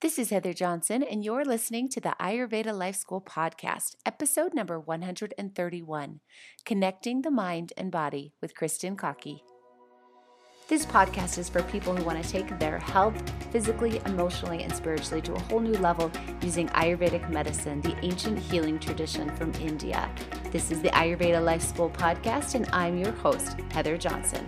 This is Heather Johnson, and you're listening to the Ayurveda Life School podcast, episode number 131, Connecting the Mind and Body with Kristen Kaki. This podcast is for people who want to take their health, physically, emotionally, and spiritually to a whole new level using Ayurvedic medicine, the ancient healing tradition from India. This is the Ayurveda Life School podcast, and I'm your host, Heather Johnson.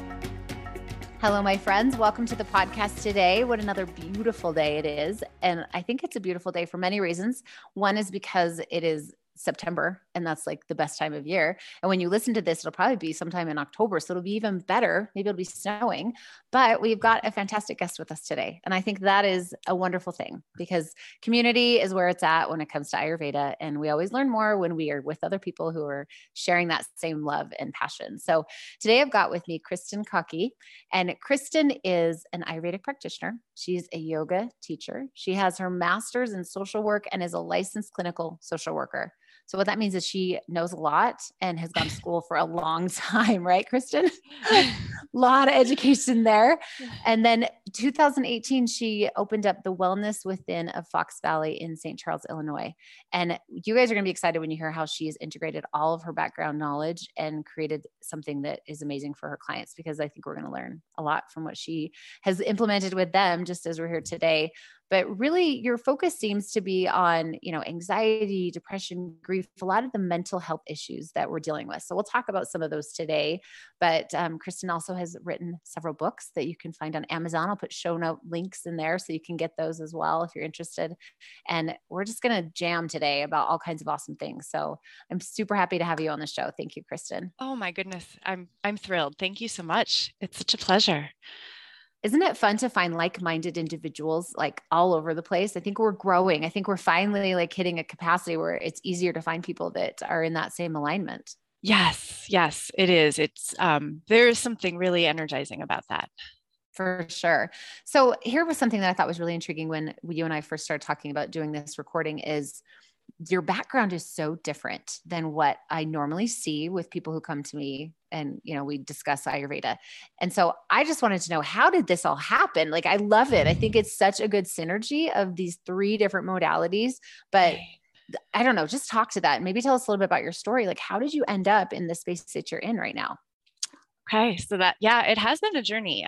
Hello, my friends. Welcome to the podcast today. What another beautiful day it is. And I think it's a beautiful day for many reasons. One is because it is September, and that's like the best time of year. And when you listen to this, it'll probably be sometime in October. So it'll be even better. Maybe it'll be snowing, but we've got a fantastic guest with us today. And I think that is a wonderful thing because community is where it's at when it comes to Ayurveda. And we always learn more when we are with other people who are sharing that same love and passion. So today I've got with me Kristen Kaki, and Kristen is an Ayurvedic practitioner. She's a yoga teacher. She has her master's in social work and is a licensed clinical social worker. So what that means is she knows a lot and has gone to school for a long time, right, Kristen? A lot of education there. And then 2018, she opened up the Wellness Within of Fox Valley in St. Charles, Illinois. And you guys are going to be excited when you hear how she's integrated all of her background knowledge and created something that is amazing for her clients, because I think we're going to learn a lot from what she has implemented with them, just as we're here today. But really, your focus seems to be on, anxiety, depression, grief, a lot of the mental health issues that we're dealing with. So we'll talk about some of those today. But Kristen also has written several books that you can find on Amazon. I'll put show note links in there so you can get those as well if you're interested. And we're just going to jam today about all kinds of awesome things. So I'm super happy to have you on the show. Thank you, Kristen. Oh my goodness. I'm thrilled. Thank you so much. It's such a pleasure. Isn't it fun to find like-minded individuals like all over the place? I think we're growing. I think we're finally like hitting a capacity where it's easier to find people that are in that same alignment. Yes, it is. There is something really energizing about that. For sure. So here was something that I thought was really intriguing when you and I first started talking about doing this recording is your background is so different than what I normally see with people who come to me and, we discuss Ayurveda. And so I just wanted to know, how did this all happen? Like, I love it. I think it's such a good synergy of these three different modalities, but I don't know, just talk to that. Maybe tell us a little bit about your story. Like, how did you end up in the space that you're in right now? Okay. So it has been a journey.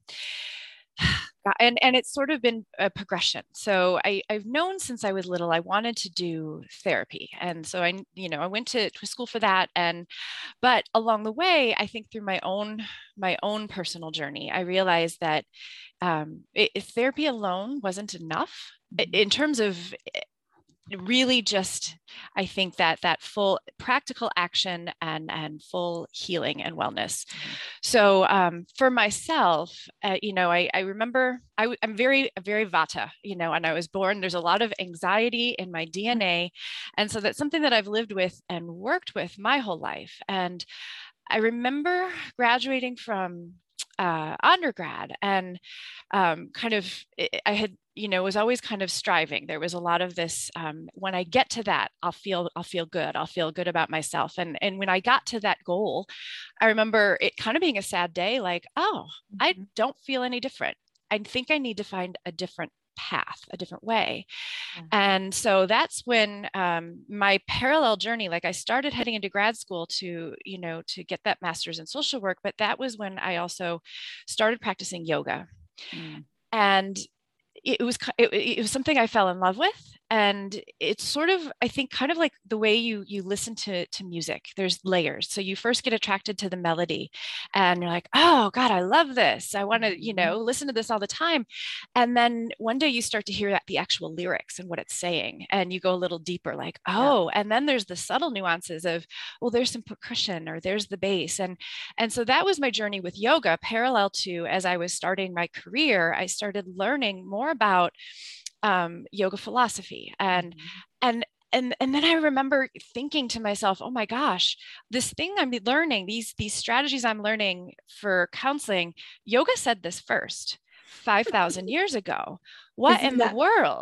And it's sort of been a progression. So I've known since I was little, I wanted to do therapy. And so I went to school for that. But along the way, I think through my own personal journey, I realized that therapy alone wasn't enough in terms of really just, I think that full practical action and full healing and wellness. So for myself, I remember I'm very Vata, and I was born, there's a lot of anxiety in my DNA. And so that's something that I've lived with and worked with my whole life. And I remember graduating from undergrad and I had, was always kind of striving. There was a lot of this, when I get to that, I'll feel good. I'll feel good about myself. And when I got to that goal, I remember it kind of being a sad day, like, oh, I don't feel any different. I think I need to find a different path, a different way. And so that's when my parallel journey, like I started heading into grad school to get that master's in social work, but that was when I also started practicing yoga. And it was something I fell in love with. And it's sort of, I think, kind of like the way you listen to music. There's layers. So you first get attracted to the melody and you're like, oh God, I love this. I want to, listen to this all the time. And then one day you start to hear the actual lyrics and what it's saying. And you go a little deeper, like, oh, and then there's the subtle nuances of, well, there's some percussion or there's the bass. And so that was my journey with yoga, parallel to, as I was starting my career, I started learning more about yoga philosophy. And then I remember thinking to myself, oh my gosh, this thing I'm learning, these strategies I'm learning for counseling, yoga said this first 5,000 years ago. What in the world?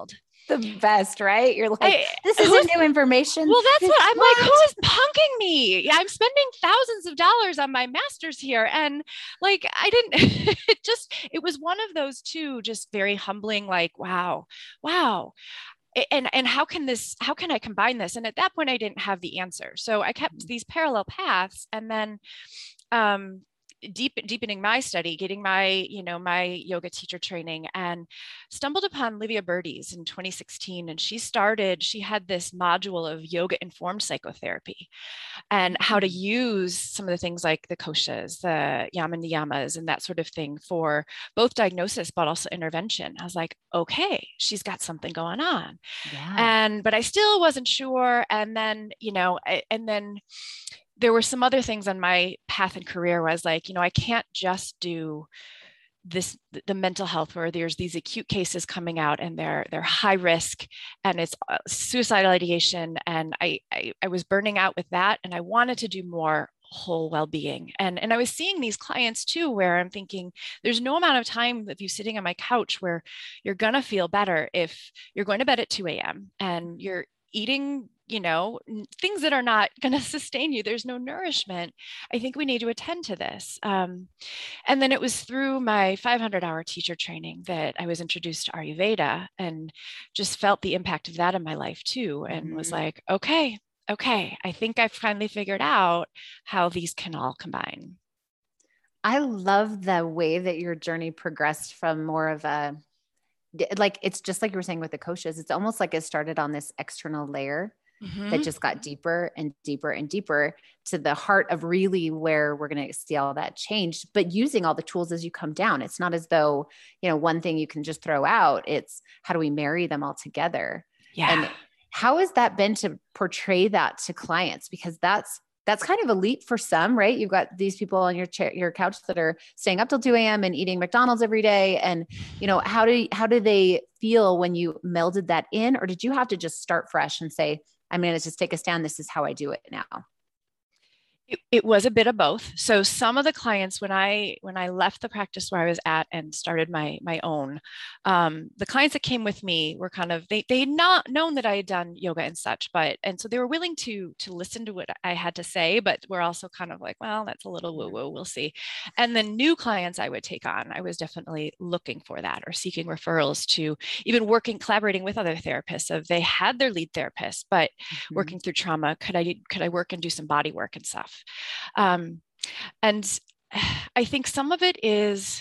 the best, right? You're like, this who's- isn't new information. Well, that's what I'm like, who What? is punking me? Yeah, I'm spending thousands of dollars on my master's here. And like, I didn't, it was one of those two, just very humbling, like, wow. And how can I combine this? And at that point, I didn't have the answer. So I kept these parallel paths, and then deepening my study, getting my, my yoga teacher training, and stumbled upon Livia Birdies in 2016. And she had this module of yoga informed psychotherapy and how to use some of the things like the koshas, the yama niyamas, and that sort of thing for both diagnosis, but also intervention. I was like, okay, she's got something going on. Yeah. But I still wasn't sure. And then, there were some other things on my path and career where I was like, I can't just do the mental health where there's these acute cases coming out and they're high risk and it's suicidal ideation. And I was burning out with that. And I wanted to do more whole well-being. And I was seeing these clients too, where I'm thinking there's no amount of time of you sitting on my couch where you're going to feel better if you're going to bed at 2 a.m. and you're eating things that are not going to sustain you. There's no nourishment. I think we need to attend to this. And then it was through my 500-hour teacher training that I was introduced to Ayurveda and just felt the impact of that in my life too. And was like, okay, I think I finally figured out how these can all combine. I love the way that your journey progressed from more of a, like, it's just like you were saying with the koshas. It's almost like it started on this external layer that just got deeper and deeper and deeper to the heart of really where we're going to see all that change, but using all the tools as you come down. It's not as though, one thing you can just throw out. It's how do we marry them all together? Yeah. And how has that been to portray that to clients? Because that's kind of a leap for some, right? You've got these people on your couch that are staying up till 2 a.m. and eating McDonald's every day. And, how do they feel when you melded that in? Or did you have to just start fresh and say, I'm going to just take a stand. This is how I do it now. It was a bit of both. So some of the clients, when I left the practice where I was at and started my own, the clients that came with me were kind of, they had not known that I had done yoga and such, and so they were willing to listen to what I had to say, but we're also kind of like, well, that's a little woo-woo, we'll see. And the new clients I would take on, I was definitely looking for that or seeking referrals to even collaborating with other therapists of they had their lead therapist, but working through trauma, could I work and do some body work and stuff? And I think some of it is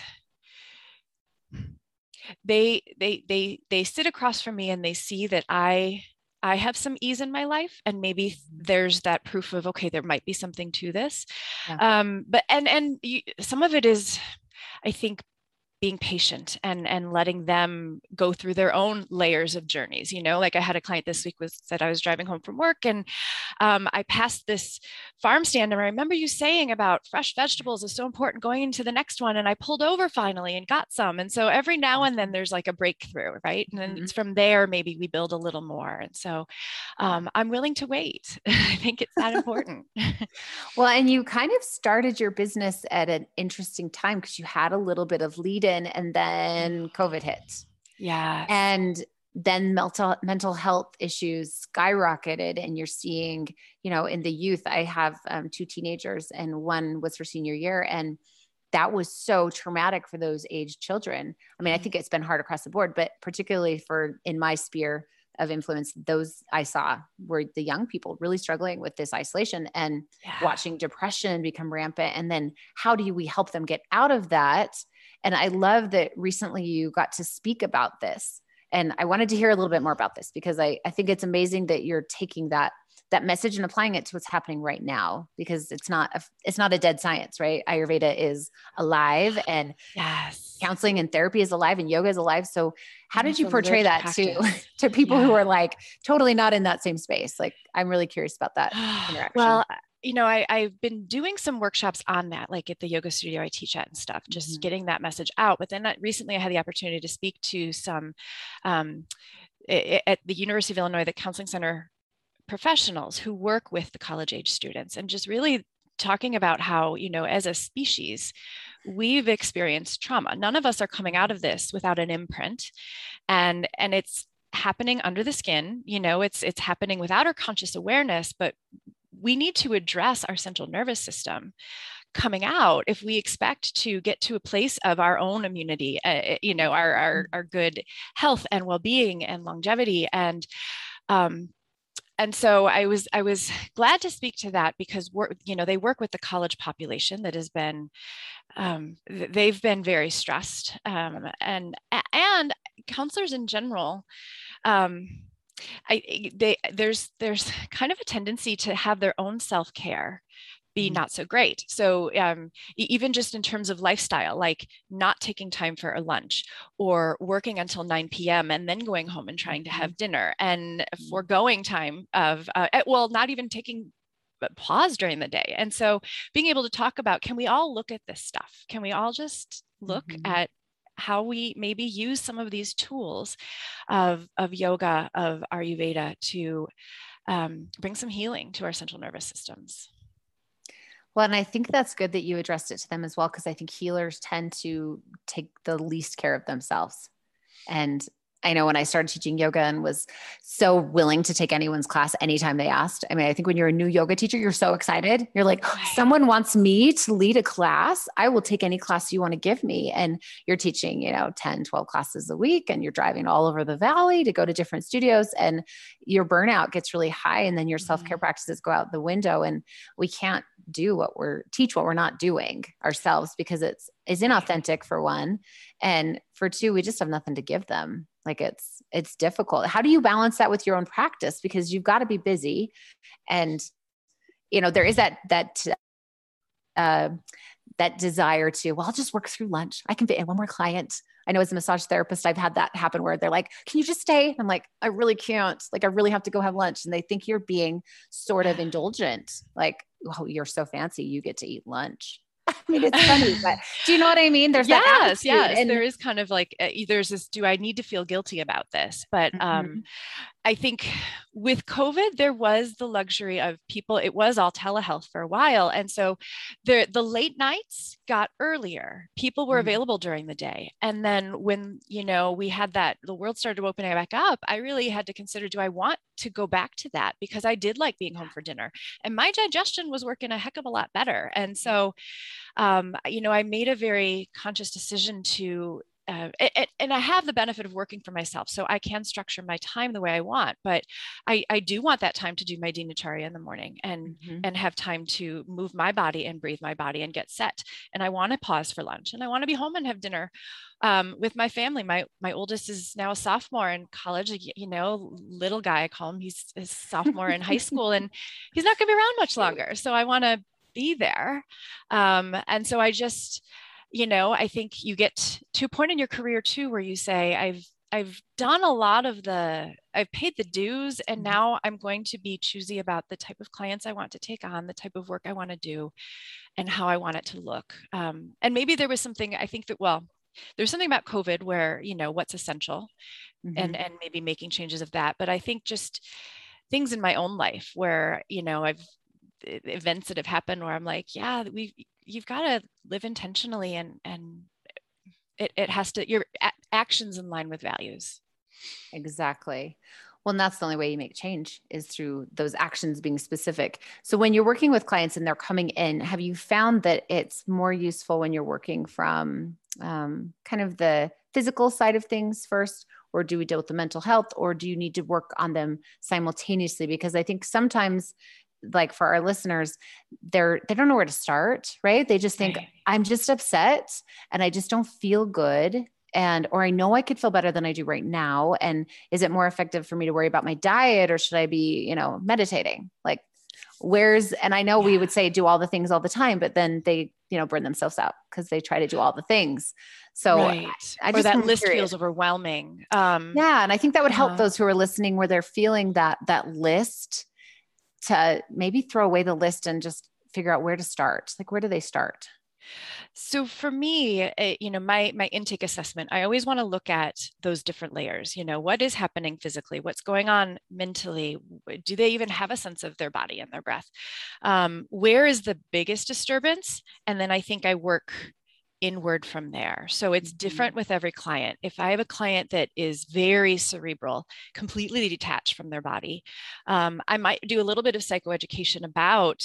they sit across from me and they see that I have some ease in my life, and maybe there's that proof of, okay, there might be something to this. Yeah. But some of it is, I think, being patient and letting them go through their own layers of journeys. Like I had a client this week that I was driving home from work, and I passed this farm stand, and I remember you saying about fresh vegetables is so important going into the next one. And I pulled over finally and got some. And so every now and then there's like a breakthrough, right? And then it's from there, maybe we build a little more. And so I'm willing to wait. I think it's that important. Well, and you kind of started your business at an interesting time because you had a little bit of lead in, and then COVID hit. Yeah. And then mental health issues skyrocketed, and you're seeing, in the youth, I have 2 teenagers, and one was for senior year. And that was so traumatic for those aged children. I mean, I think it's been hard across the board, but particularly in my sphere of influence, those I saw were the young people really struggling with this isolation and watching depression become rampant. And then how do we help them get out of that? And I love that recently you got to speak about this. And I wanted to hear a little bit more about this because I think it's amazing that you're taking that message and applying it to what's happening right now, because it's not a dead science, right? Ayurveda is alive, and counseling and therapy is alive, and yoga is alive. So how did you portray that to people who are like totally not in that same space? Like, I'm really curious about that interaction. Well, I've been doing some workshops on that, like at the yoga studio I teach at and stuff, just getting that message out. But then recently I had the opportunity to speak to some at the University of Illinois, the Counseling Center professionals who work with the college age students, and just really talking about how, as a species, we've experienced trauma. None of us are coming out of this without an imprint. And it's happening under the skin. It's happening without our conscious awareness, but we need to address our central nervous system coming out if we expect to get to a place of our own immunity, our good health and well-being and longevity. And so I was glad to speak to that, because they work with the college population that has been they've been very stressed, and counselors in general. There's kind of a tendency to have their own self-care be not so great. So even just in terms of lifestyle, like not taking time for a lunch, or working until 9 p.m. and then going home and trying to have dinner, and foregoing time of, not even taking pause during the day. And so being able to talk about, can we all look at this stuff? Can we all just look at how we maybe use some of these tools of yoga, of Ayurveda, to bring some healing to our central nervous systems? Well, and I think that's good that you addressed it to them as well, because I think healers tend to take the least care of themselves. And I know when I started teaching yoga and was so willing to take anyone's class anytime they asked. I mean, I think when you're a new yoga teacher, you're so excited. You're like, someone wants me to lead a class. I will take any class you want to give me. And you're teaching, 10, 12 classes a week, and you're driving all over the valley to go to different studios, and your burnout gets really high. And then your self-care practices go out the window, and we can't teach what we're not doing ourselves, because it's inauthentic, for one. And for two, we just have nothing to give them. Like it's difficult. How do you balance that with your own practice? Because you've got to be busy, and there is that desire to, well, I'll just work through lunch. I can fit in one more client. I know as a massage therapist, I've had that happen where they're like, can you just stay? I'm like, I really can't. Like, I really have to go have lunch. And they think you're being sort of indulgent. Like, oh, you're so fancy, you get to eat lunch. I mean, it's funny, but do you know what I mean? There's that attitude. Yes. And there is kind of like, there's this, do I need to feel guilty about this? But I think with COVID, there was the luxury of people, it was all telehealth for a while. And so the late nights got earlier. People were available during the day. And then when, we had the world started opening back up, I really had to consider, do I want to go back to that? Because I did like being home for dinner, and my digestion was working a heck of a lot better. And so, I made a very conscious decision to, and I have the benefit of working for myself, so I can structure my time the way I want, but I do want that time to do my dinacharya in the morning, and have time to move my body and breathe my body and get set. And I want to pause for lunch, and I want to be home and have dinner with my family. My oldest is now a sophomore in college, little guy, I call him. He's a sophomore in high school, and he's not going to be around much longer. So I want to be there. And so I just, I think you get to a point in your career too, where you say, I've done a lot of I've paid the dues, and now I'm going to be choosy about the type of clients I want to take on, the type of work I want to do, and how I want it to look. And maybe there was something, I think that, there's something about COVID where, what's essential, and maybe making changes of that. But I think just things in my own life where, I've events that have happened where I'm like, yeah, you've got to live intentionally, and it has to, your actions in line with values. Exactly. Well, and that's the only way you make change, is through those actions being specific. So when you're working with clients and they're coming in, have you found that it's more useful when you're working from kind of the physical side of things first, or do we deal with the mental health, or do you need to work on them simultaneously? Because I think sometimes, like for our listeners, they don't know where to start, right? They just think, I'm just upset and I just don't feel good. Or I know I could feel better than I do right now. And is it more effective for me to worry about my diet, or should I be, meditating? Like and I know we would say, do all the things all the time, but then they, burn themselves out because they try to do all the things. So I just, or that list feels overwhelming. And I think that would help those who are listening, where they're feeling that list, to maybe throw away the list and just figure out where to start. Like, where do they start? So for me, my intake assessment, I always want to look at those different layers. What is happening physically? What's going on mentally? Do they even have a sense of their body and their breath? Where is the biggest disturbance? And then I think I work inward from there. So it's Mhm. different with every client. If I have a client that is very cerebral, completely detached from their body, I might do a little bit of psychoeducation about,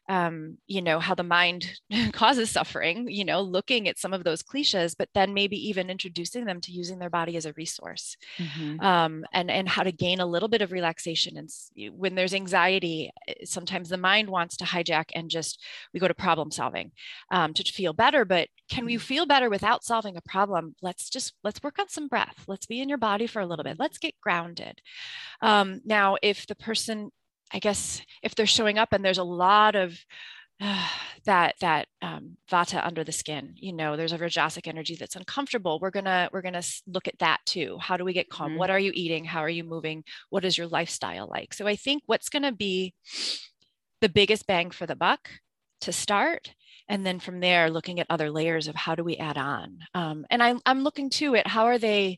how the mind causes suffering, looking at some of those cliches, but then maybe even introducing them to using their body as a resource, Mhm. and how to gain a little bit of relaxation. And when there's anxiety, sometimes the mind wants to hijack and just we go to problem solving to feel better. But can we feel better without solving a problem? Let's work on some breath. Let's be in your body for a little bit. Let's get grounded. Now, if the person, I guess, if they're showing up and there's a lot of that vata under the skin, there's a rajasic energy that's uncomfortable. We're gonna look at that too. How do we get calm? Mhm. What are you eating? How are you moving? What is your lifestyle like? So I think what's going to be the biggest bang for the buck to start, and then from there looking at other layers of how do we add on. And I'm looking too at how are they,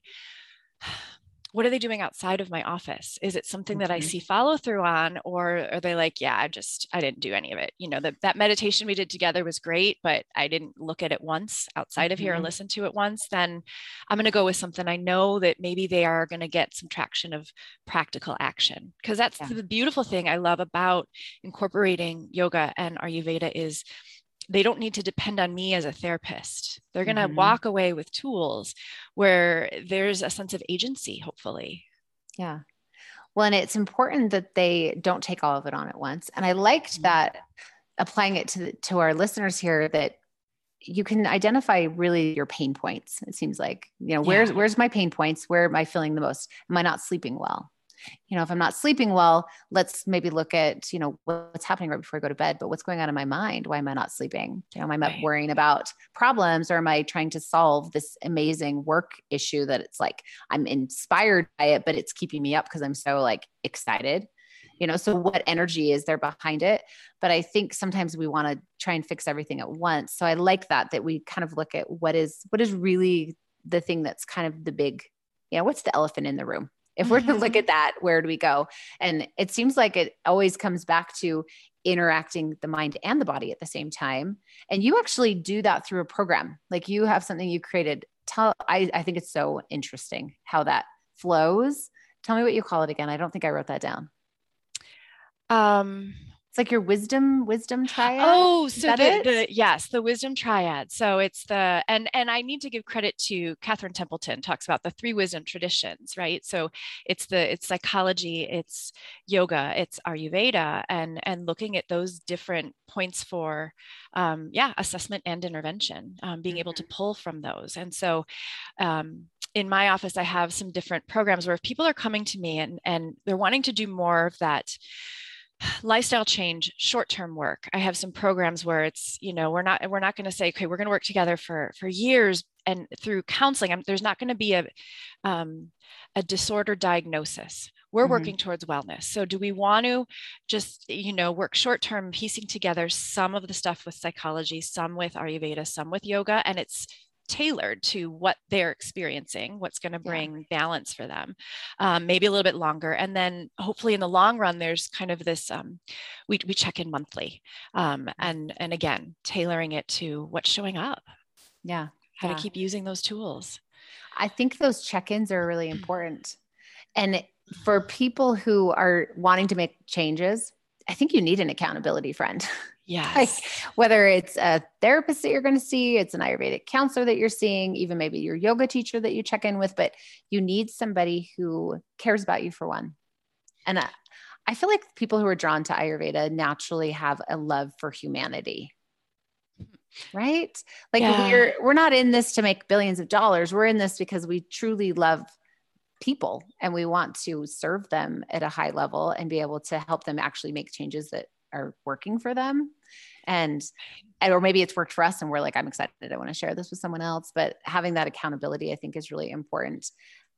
what are they doing outside of my office? Is it something that I see follow through on, or are they like, yeah, I didn't do any of it. That meditation we did together was great, but I didn't look at it once outside of here or listen to it once. Then I'm going to go with something I know that maybe they are going to get some traction of practical action. Because that's the beautiful thing I love about incorporating yoga and Ayurveda is they don't need to depend on me as a therapist. They're going to walk away with tools where there's a sense of agency, hopefully. Yeah. Well, and it's important that they don't take all of it on at once. And I liked that applying it to our listeners here, that you can identify really your pain points. It seems like, where's my pain points? Where am I feeling the most? Am I not sleeping well? If I'm not sleeping well, let's maybe look at, what's happening right before I go to bed, but what's going on in my mind? Why am I not sleeping? Am I worrying about problems, or am I trying to solve this amazing work issue that it's like, I'm inspired by it, but it's keeping me up because I'm so like excited, so what energy is there behind it? But I think sometimes we want to try and fix everything at once. So I like that we kind of look at what is really the thing that's kind of the big, what's the elephant in the room? If we're to look at that, where do we go? And it seems like it always comes back to interacting the mind and the body at the same time. And you actually do that through a program. Like you have something you created. I think it's so interesting how that flows. Tell me what you call it again. I don't think I wrote that down. It's like your wisdom triad. Oh, so the wisdom triad. So it's and I need to give credit to Catherine Templeton, talks about the three wisdom traditions, right? So it's psychology, it's yoga, it's Ayurveda, and looking at those different points for assessment and intervention, being able to pull from those. And so in my office, I have some different programs where if people are coming to me and they're wanting to do more of that lifestyle change, short-term work, I have some programs where it's, we're not going to say, okay, we're going to work together for years and through counseling. There's not going to be a disorder diagnosis. We're working towards wellness. So do we want to just, work short-term, piecing together some of the stuff with psychology, some with Ayurveda, some with yoga, and it's tailored to what they're experiencing, what's going to bring balance for them, maybe a little bit longer. And then hopefully in the long run, there's kind of this, we check in monthly, and again, tailoring it to what's showing up. Yeah. How to keep using those tools. I think those check-ins are really important. And for people who are wanting to make changes, I think you need an accountability friend. Yes. Like whether it's a therapist that you're going to see, it's an Ayurvedic counselor that you're seeing, even maybe your yoga teacher that you check in with, but you need somebody who cares about you for one. And I feel like people who are drawn to Ayurveda naturally have a love for humanity. Right? Like we're not in this to make billions of dollars. We're in this because we truly love people and we want to serve them at a high level and be able to help them actually make changes that are working for them. Or maybe it's worked for us and we're like, I'm excited, I want to share this with someone else. But having that accountability, I think, is really important.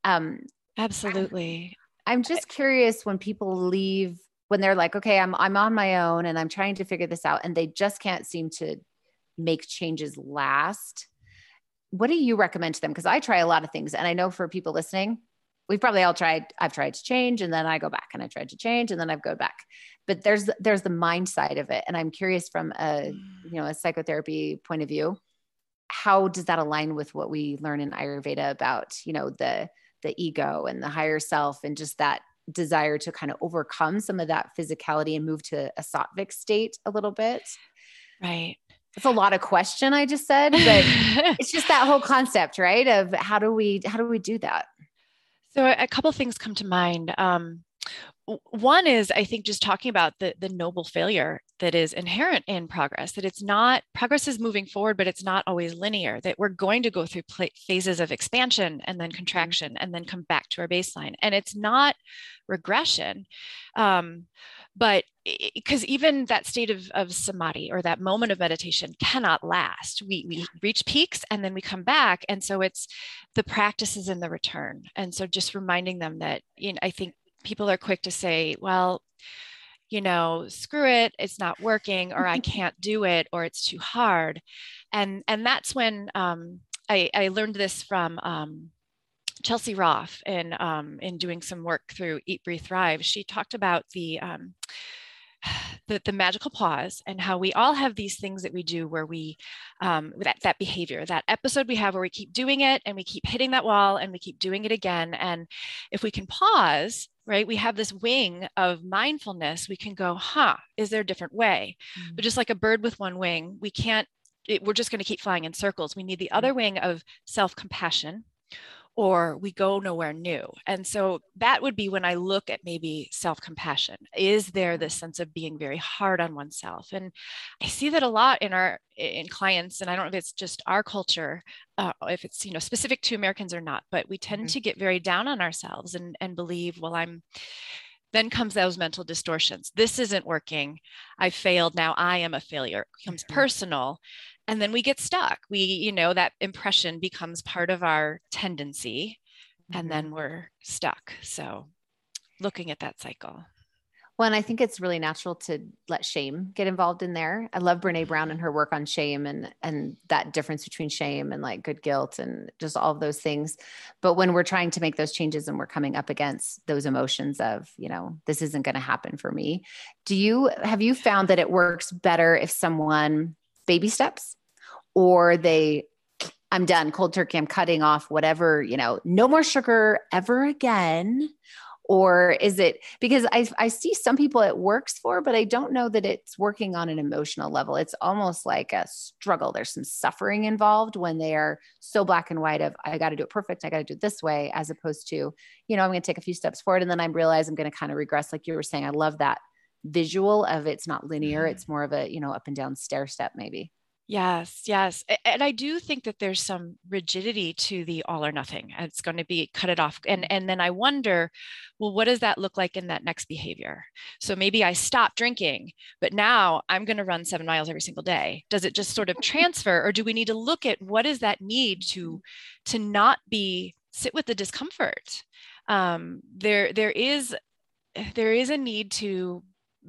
Absolutely. I'm just curious, when people leave, when they're like, okay, I'm on my own and I'm trying to figure this out, and they just can't seem to make changes last. What do you recommend to them? Because I try a lot of things, and I know for people listening, we've probably all tried. I've tried to change, and then I go back, and I tried to change, and then I go back. But there's the mind side of it, and I'm curious from a psychotherapy point of view. how does that align with what we learn in Ayurveda about, the ego and the higher self, and just that desire to kind of overcome some of that physicality and move to a sattvic state a little bit? Right. It's a lot of question I just said, but it's just that whole concept, right? Of how do we do that? So a couple things come to mind. One is, I think, just talking about the noble failure that is inherent in progress, that it's not, progress is moving forward, but it's not always linear, that we're going to go through phases of expansion and then contraction and then come back to our baseline. And it's not regression. But because even that state of samadhi, or that moment of meditation, cannot last. We reach peaks and then we come back. And so it's the practices in the return. And so just reminding them that, I think people are quick to say, well, screw it, it's not working, or I can't do it, or it's too hard. And that's when I learned this from Chelsea Roff in doing some work through Eat, Breathe, Thrive. She talked about the magical pause, and how we all have these things that we do where we, that behavior, that episode we have where we keep doing it and we keep hitting that wall and we keep doing it again. And if we can pause, right, we have this wing of mindfulness, we can go, is there a different way? Mm-hmm. But just like a bird with one wing, we're just going to keep flying in circles. We need the other wing of self-compassion, or we go nowhere new. And so that would be when I look at maybe self-compassion. Is there this sense of being very hard on oneself? And I see that a lot in clients, and I don't know if it's just our culture, if it's, specific to Americans or not, but we tend to get very down on ourselves and believe, well, then comes those mental distortions. This isn't working. I failed. Now I am a failure. It becomes personal. And then we get stuck. That impression becomes part of our tendency, and then we're stuck. So looking at that cycle. Well, and I think it's really natural to let shame get involved in there. I love Brene Brown and her work on shame and that difference between shame and like good guilt and just all of those things. But when we're trying to make those changes and we're coming up against those emotions of, this isn't going to happen for me. Have you found that it works better if someone baby steps, or I'm done, cold turkey, I'm cutting off whatever, no more sugar ever again? Or is it, because I see some people it works for, but I don't know that it's working on an emotional level. It's almost like a struggle. There's some suffering involved when they are so black and white of, I got to do it perfect, I got to do it this way, as opposed to, I'm going to take a few steps forward and then I realize I'm going to kind of regress. Like you were saying, I love that visual of it's not linear. It's more of a, up and down stair step maybe. Yes, yes. And I do think that there's some rigidity to the all or nothing. It's going to be cut it off. And then I wonder, well, what does that look like in that next behavior? So maybe I stop drinking, but now I'm going to run 7 miles every single day. Does it just sort of transfer, or do we need to look at what is that need to not sit with the discomfort? There is a need to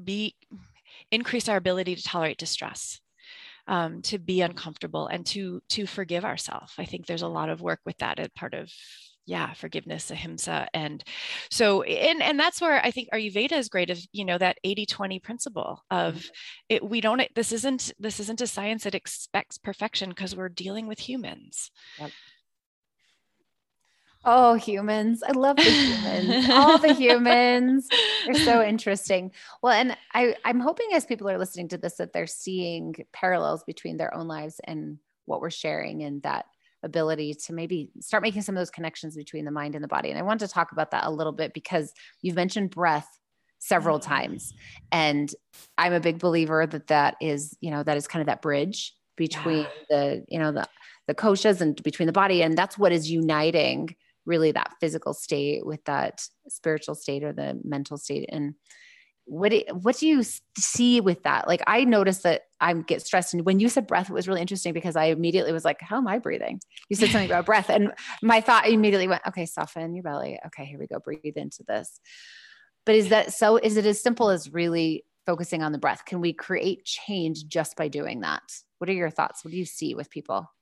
increase our ability to tolerate distress. To be uncomfortable and to forgive ourselves. I think there's a lot of work with that as part of, forgiveness, ahimsa. And so, and that's where I think Ayurveda is great, of, that 80-20 principle of it. This isn't a science that expects perfection, because we're dealing with humans. Yep. Oh, humans. I love the humans. All the humans. They're so interesting. Well, and I'm hoping as people are listening to this, that they're seeing parallels between their own lives and what we're sharing, and that ability to maybe start making some of those connections between the mind and the body. And I want to talk about that a little bit, because you've mentioned breath several times. And I'm a big believer that is kind of that bridge between the koshas and between the body. And that's what is uniting really that physical state with that spiritual state or the mental state. And what do you see with that? Like, I noticed that I get stressed. And when you said breath, it was really interesting, because I immediately was like, how am I breathing? You said something about breath. And my thought immediately went, okay, soften your belly. Okay, here we go. Breathe into this. But is it as simple as really focusing on the breath? Can we create change just by doing that? What are your thoughts? What do you see with people?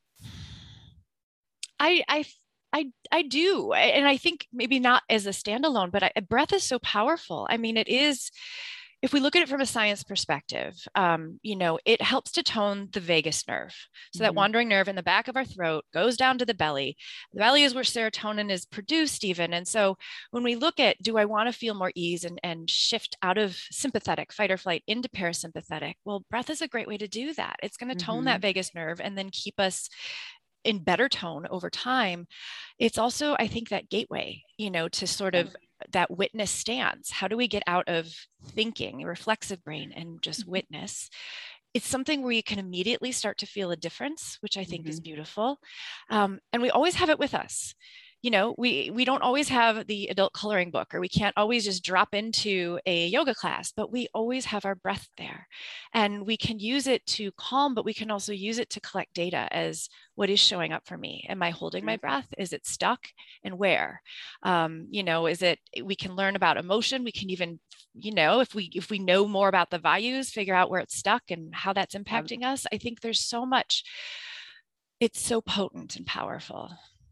I do. And I think maybe not as a standalone, but breath is so powerful. I mean, it is, if we look at it from a science perspective, it helps to tone the vagus nerve. So that wandering nerve in the back of our throat goes down to the belly. The belly is where serotonin is produced even. And so when we look at, do I want to feel more ease and shift out of sympathetic, fight or flight, into parasympathetic? Well, breath is a great way to do that. It's going to tone that vagus nerve and then keep us in better tone over time. It's also, I think, that gateway, to sort of that witness stance. How do we get out of thinking, reflexive brain, and just witness? It's something where you can immediately start to feel a difference, which I think is beautiful. And we always have it with us. We don't always have the adult coloring book, or we can't always just drop into a yoga class, but we always have our breath there. And we can use it to calm, but we can also use it to collect data as what is showing up for me. Am I holding my breath? Is it stuck? And where? Is it, we can learn about emotion. We can even, if we know more about the values, figure out where it's stuck and how that's impacting us. I think there's so much, it's so potent and powerful.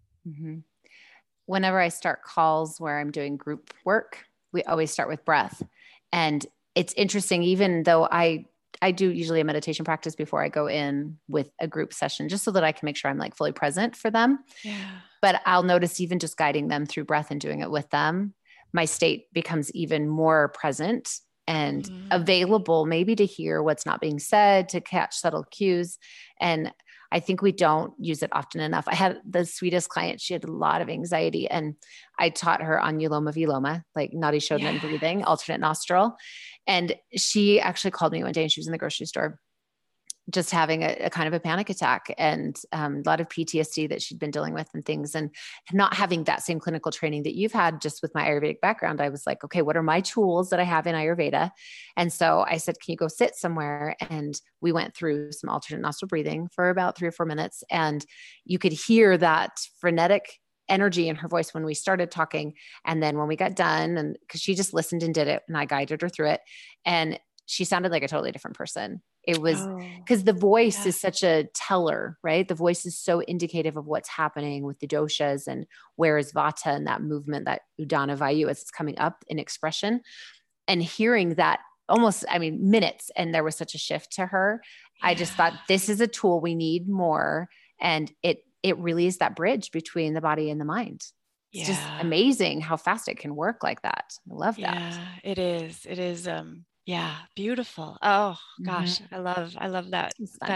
Whenever I start calls where I'm doing group work, we always start with breath. And it's interesting, even though I do usually a meditation practice before I go in with a group session, just so that I can make sure I'm like fully present for them. Yeah. But I'll notice even just guiding them through breath and doing it with them, my state becomes even more present and available maybe to hear what's not being said, to catch subtle cues. And I think we don't use it often enough. I had the sweetest client. She had a lot of anxiety, and I taught her on Uloma Viloma, like Nadi Shodhana breathing, alternate nostril. And she actually called me one day, and she was in the grocery store just having a kind of a panic attack, and a lot of PTSD that she'd been dealing with and things, and not having that same clinical training that you've had. Just with my Ayurvedic background, I was like, okay, what are my tools that I have in Ayurveda? And so I said, can you go sit somewhere? And we went through some alternate nostril breathing for about 3 or 4 minutes. And you could hear that frenetic energy in her voice when we started talking. And then when we got done, and because she just listened and did it, and I guided her through it, and she sounded like a totally different person. It was because the voice is such a teller, right? The voice is so indicative of what's happening with the doshas and where is vata and that movement, that udana vayu as it's coming up in expression. And hearing that almost, minutes, and there was such a shift to her. I just thought, this is a tool we need more. And it really is that bridge between the body and the mind. It's just amazing how fast it can work like that. I love that. Yeah, it is. It is. Yeah, beautiful. Oh gosh, I love that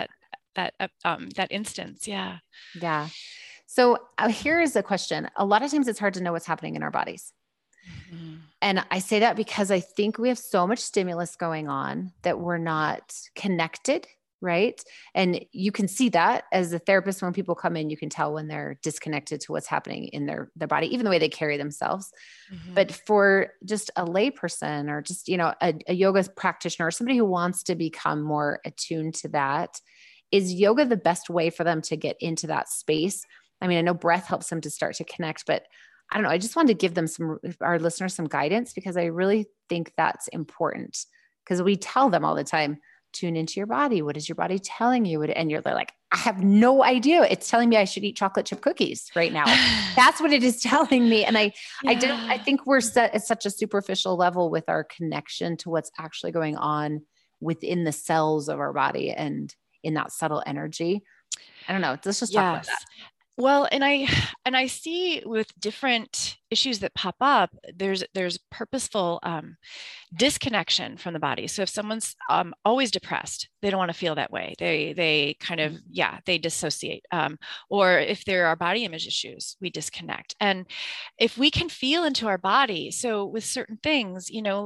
instance. Yeah. Yeah. So here is a question. A lot of times it's hard to know what's happening in our bodies. And I say that because I think we have so much stimulus going on that we're not connected, right? And you can see that as a therapist, when people come in, you can tell when they're disconnected to what's happening in their body, even the way they carry themselves. But for just a lay person, or just, a yoga practitioner, or somebody who wants to become more attuned to that, is yoga the best way for them to get into that space? I know breath helps them to start to connect, but I don't know. I just wanted to give them our listeners some guidance, because I really think that's important, because we tell them all the time, tune into your body. What is your body telling you? And they're like, I have no idea. It's telling me I should eat chocolate chip cookies right now. That's what it is telling me. And I think we're set at such a superficial level with our connection to what's actually going on within the cells of our body and in that subtle energy. I don't know. Let's just talk about that. Well, and I see with different issues that pop up, there's purposeful disconnection from the body. So if someone's always depressed, they don't want to feel that way. They kind of, they dissociate. Or if there are body image issues, we disconnect. And if we can feel into our body, so with certain things,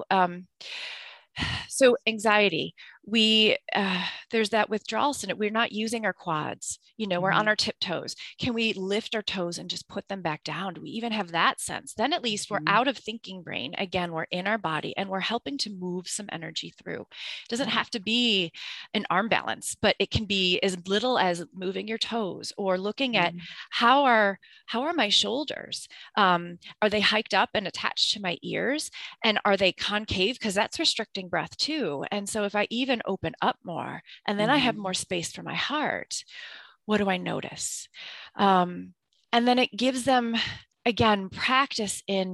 so anxiety, there's that withdrawal syndrome. We're not using our quads, we're on our tiptoes. Can we lift our toes and just put them back down? Do we even have that sense? Then at least we're out of thinking brain. Again, we're in our body, and we're helping to move some energy through. It doesn't have to be an arm balance, but it can be as little as moving your toes, or looking at how are my shoulders? Are they hiked up and attached to my ears? And are they concave? Because that's restricting breath too. And so if I even open up more, and then I have more space for my heart, what do I notice? And then it gives them, again, practice in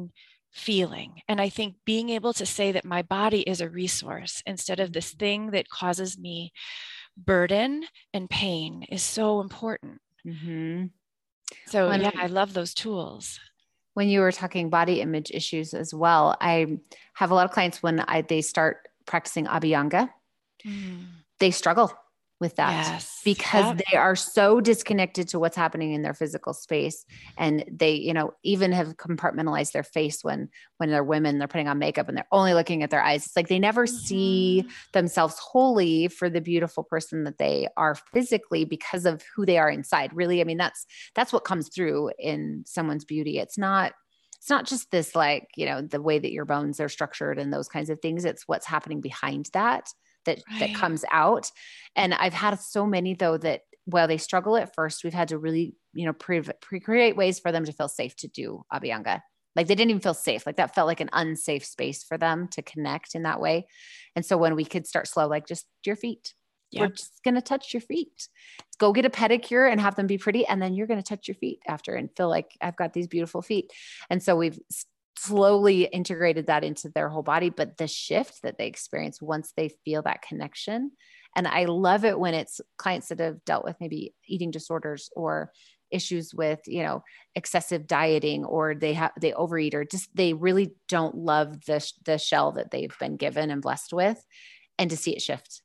feeling. And I think being able to say that my body is a resource instead of this thing that causes me burden and pain is so important. Mm-hmm. So yeah, When I love those tools. when you were talking body image issues as well, I have a lot of clients when they start practicing Abhyanga, Mm. they struggle with that Yes. because Yep. they are so disconnected to what's happening in their physical space. And they, even have compartmentalized their face when they're women, they're putting on makeup and they're only looking at their eyes. It's like they never see Mm-hmm. themselves wholly for the beautiful person that they are physically because of who they are inside. Really, I mean, that's what comes through in someone's beauty. It's not just this, like, the way that your bones are structured and those kinds of things. It's what's happening behind that Right. comes out. And I've had so many though that while they struggle at first, we've had to really, create ways for them to feel safe to do Abhyanga. Like they didn't even feel safe. Like that felt like an unsafe space for them to connect in that way. And so when we could start slow, like just your feet, we're Yep. just going to touch your feet. Go get a pedicure and have them be pretty. And then you're going to touch your feet after and feel like I've got these beautiful feet. And so we've slowly integrated that into their whole body. But the shift that they experience once they feel that connection, and I love it when it's clients that have dealt with maybe eating disorders or issues with, excessive dieting, or they overeat, or just, they really don't love the shell that they've been given and blessed with, and to see it shift.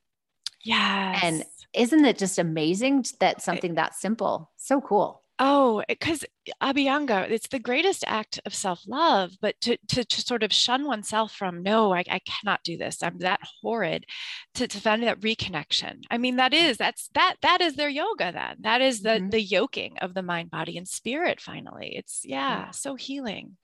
And Yes. isn't it just amazing that something that simple, so cool. Oh, because Abhyanga, it's the greatest act of self-love, but to sort of shun oneself from, no, I cannot do this. I'm that horrid, to find that reconnection. I mean, that is their yoga then. That is Mm-hmm. the yoking of the mind, body, and spirit, finally. It's Yeah. so healing.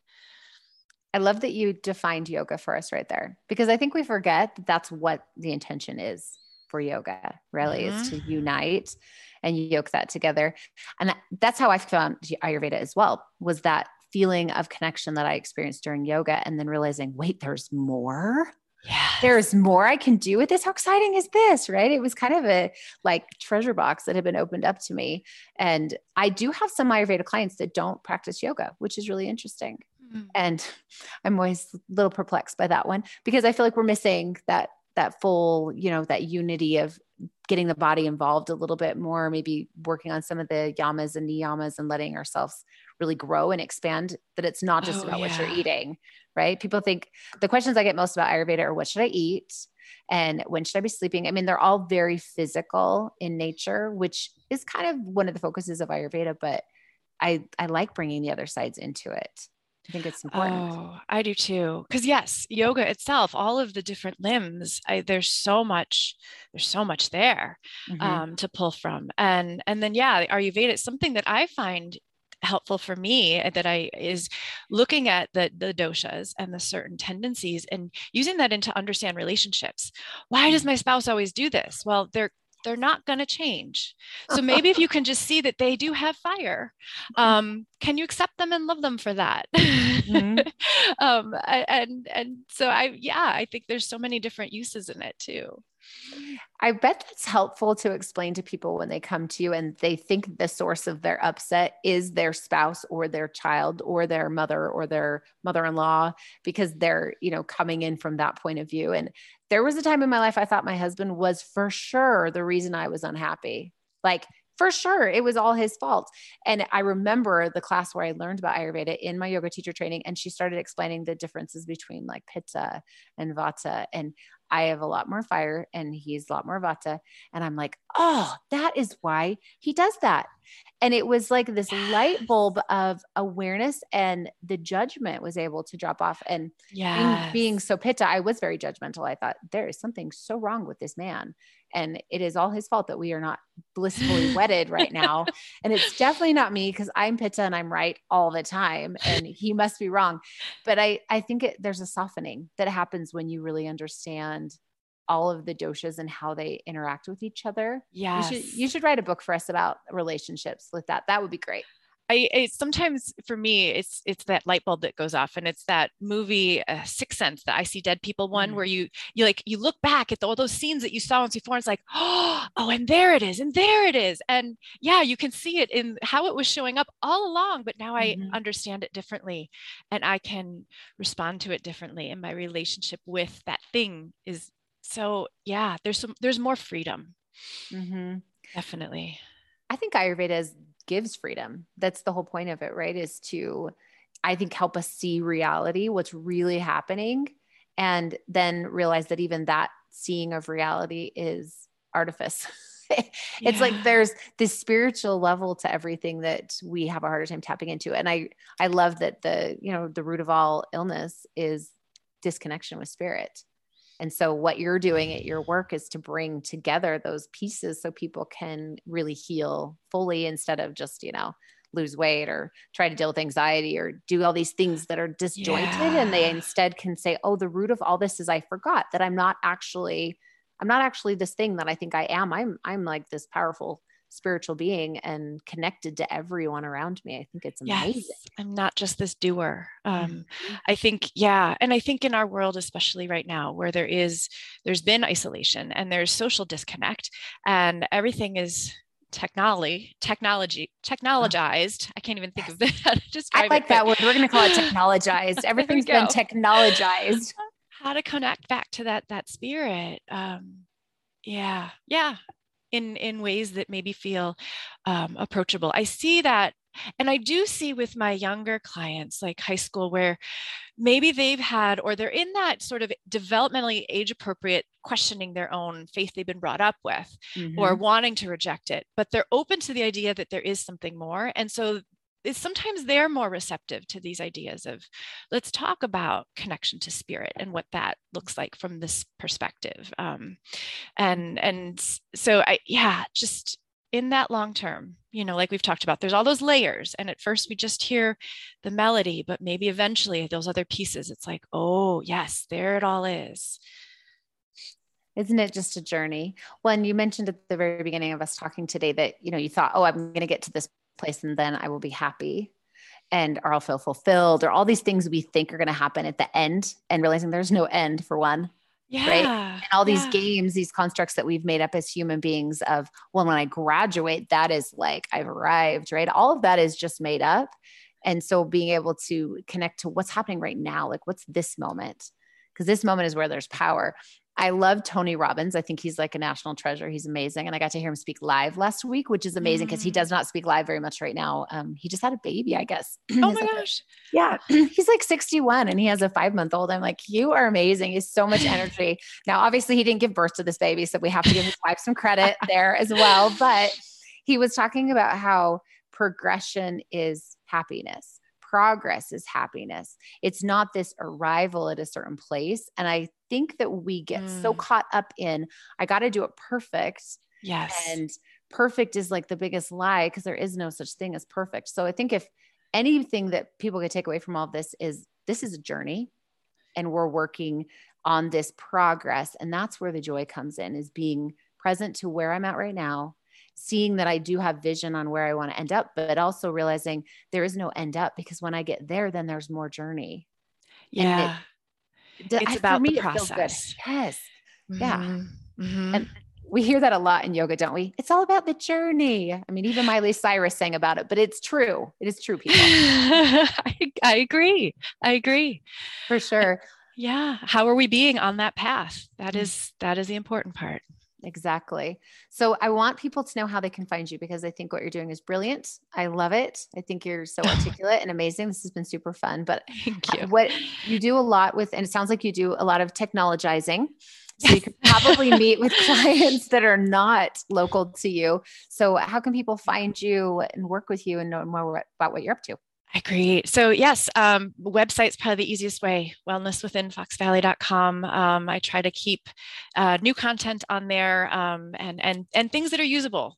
I love that you defined yoga for us right there, because I think we forget that that's what the intention is for yoga, really, is Mm-hmm. to unite and yoke that together. And that's how I found Ayurveda as well, was that feeling of connection that I experienced during yoga, and then realizing, wait, there's more. Yes. There's more I can do with this. How exciting is this? Right. It was kind of a like treasure box that had been opened up to me. And I do have some Ayurveda clients that don't practice yoga, which is really interesting. Mm. And I'm always a little perplexed by that one, because I feel like we're missing that full, that unity of getting the body involved a little bit more, maybe working on some of the yamas and niyamas and letting ourselves really grow and expand, that it's not just Oh, about what you're yeah. eating, right? People think the questions I get most about Ayurveda are, what should I eat? And when should I be sleeping? I mean, they're all very physical in nature, which is kind of one of the focuses of Ayurveda, but I like bringing the other sides into it. I think it's important. Oh, I do too. Because yes, yoga itself, all of the different limbs, there's so much there Mm-hmm. to pull from. And then yeah, Ayurveda is something that I find helpful for me that I is looking at the doshas and the certain tendencies and using that into understand relationships. Why does my spouse always do this? Well, they're not going to change. So maybe if you can just see that they do have fire, can you accept them and love them for that? Mm-hmm. And so I think there's so many different uses in it too. I bet that's helpful to explain to people when they come to you and they think the source of their upset is their spouse or their child or their mother or their mother-in-law, because they're, coming in from that point of view. And there was a time in my life I thought my husband was for sure the reason I was unhappy. Like, for sure, it was all his fault. And I remember the class where I learned about Ayurveda in my yoga teacher training, and she started explaining the differences between like Pitta and Vata. And I have a lot more fire and he's a lot more Vata. And I'm like, oh, that is why he does that. And it was like this light bulb of awareness, and the judgment was able to drop off. And being Yes. so Pitta, I was very judgmental. I thought there is something so wrong with this man. And it is all his fault that we are not blissfully wedded right now. And it's definitely not me, because I'm Pitta and I'm right all the time. And he must be wrong. But I think there's a softening that happens when you really understand all of the doshas and how they interact with each other. You Yes. should write a book for us about relationships with that. That would be great. sometimes for me, it's that light bulb that goes off, and it's that movie Sixth Sense, the I See Dead People one, where you look back at all those scenes that you saw once before, and it's like, oh, and there it is, and there it is, and yeah, you can see it in how it was showing up all along, but now I understand it differently, and I can respond to it differently, and my relationship with that thing is so, yeah. There's more freedom. Definitely. I think Ayurveda gives freedom. That's the whole point of it, right? Is to, I think, help us see reality, what's really happening, and then realize that even that seeing of reality is artifice. It's like there's this spiritual level to everything that we have a harder time tapping into. And I love that the root of all illness is disconnection with spirit. And so what you're doing at your work is to bring together those pieces so people can really heal fully, instead of just, lose weight or try to deal with anxiety or do all these things that are disjointed. And they instead can say, oh, the root of all this is I forgot that I'm not actually this thing that I think I am. I'm like this powerful spiritual being and connected to everyone around me. I think it's amazing. Yes, I'm not just this doer. I think, and I think in our world, especially right now, where there's been isolation and there's social disconnect, and everything is technologized. I can't even think of how to describe it. I like that word. We're going to call it technologized. Everything's been technologized. How to connect back to that spirit. In ways that maybe feel approachable. I see that. And I do see with my younger clients, like high school, where maybe they've had, or they're in that sort of developmentally age appropriate questioning their own faith they've been brought up with, or wanting to reject it, but they're open to the idea that there is something more. And so sometimes they're more receptive to these ideas of, let's talk about connection to spirit and what that looks like from this perspective. And so just in that long term, like we've talked about, there's all those layers. And at first we just hear the melody, but maybe eventually those other pieces, it's like, oh yes, there it all is. Isn't it just a journey? Well, and you mentioned at the very beginning of us talking today that, you thought, oh, I'm going to get to this place and then I will be happy, or I'll feel fulfilled, or all these things we think are going to happen at the end, and realizing there's no end for one. Right. And all these games, these constructs that we've made up as human beings of, well, when I graduate, that is like, I've arrived, right? All of that is just made up. And so being able to connect to what's happening right now, like what's this moment? Because this moment is where there's power. I love Tony Robbins. I think he's like a national treasure. He's amazing. And I got to hear him speak live last week, which is amazing because he does not speak live very much right now. He just had a baby, I guess. Oh my gosh. Yeah. He's like 61 and he has a 5-month-old. I'm like, you are amazing. He's so much energy. Now, obviously he didn't give birth to this baby, so we have to give his wife some credit there as well. But he was talking about how progression is happiness. Progress is happiness. It's not this arrival at a certain place. And I think that we get so caught up in, I got to do it perfect. Yes. And perfect is like the biggest lie, because there is no such thing as perfect. So I think if anything that people could take away from all of this is a journey, and we're working on this progress. And that's where the joy comes in, is being present to where I'm at right now, seeing that I do have vision on where I want to end up, but also realizing there is no end up, because when I get there, then there's more journey. Yeah. It's about the process. Yes. Yeah. And we hear that a lot in yoga, don't we? It's all about the journey. I mean, even Miley Cyrus sang about it, but it's true. It is true, people. I agree. For sure. Yeah. How are we being on that path? That is the important part. Exactly. So I want people to know how they can find you, because I think what you're doing is brilliant. I love it. I think you're so articulate and amazing. This has been super fun, but thank you. What you do a lot with, and it sounds like you do a lot of technologizing. So you could probably meet with clients that are not local to you. So how can people find you and work with you and know more about what you're up to? I agree. So yes, website's probably the easiest way, wellnesswithinfoxvalley.com. I try to keep new content on there, and things that are usable,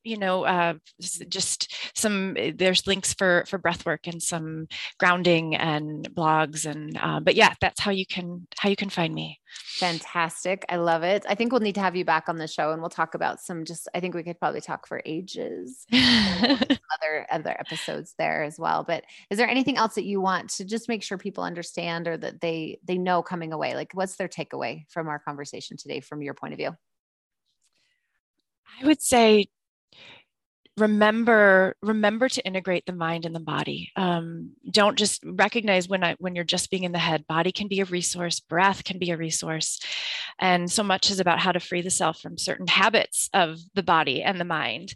just there's links for breath work and some grounding and blogs. And, but yeah, that's how you can find me. Fantastic. I love it. I think we'll need to have you back on the show and we'll talk about I think we could probably talk for ages. Other episodes there as well. But is there anything else that you want to just make sure people understand or that they know coming away? Like what's their takeaway from our conversation today from your point of view? I would say remember to integrate the mind and the body. Don't just recognize when you're just being in the head. Body can be a resource, breath can be a resource, and so much is about how to free the self from certain habits of the body and the mind.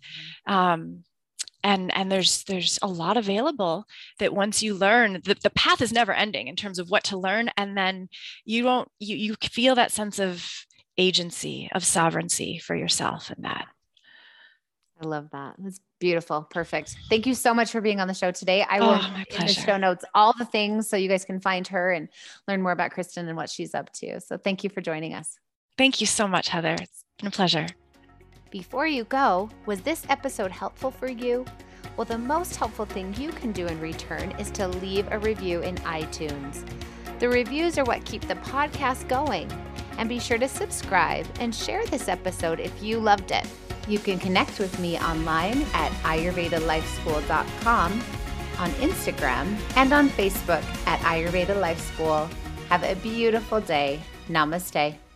And there's a lot available that once you learn, the path is never ending in terms of what to learn, and then you feel that sense of agency, of sovereignty for yourself in that. I love that. That's beautiful. Perfect. Thank you so much for being on the show today. I will in the show notes all the things so you guys can find her and learn more about Kristen and what she's up to. So thank you for joining us. Thank you so much, Heather. It's been a pleasure. Before you go, was this episode helpful for you? Well, the most helpful thing you can do in return is to leave a review in iTunes. The reviews are what keep the podcast going. And be sure to subscribe and share this episode if you loved it. You can connect with me online at ayurvedalifeschool.com, on Instagram, and on Facebook at Ayurveda Life School. Have a beautiful day. Namaste.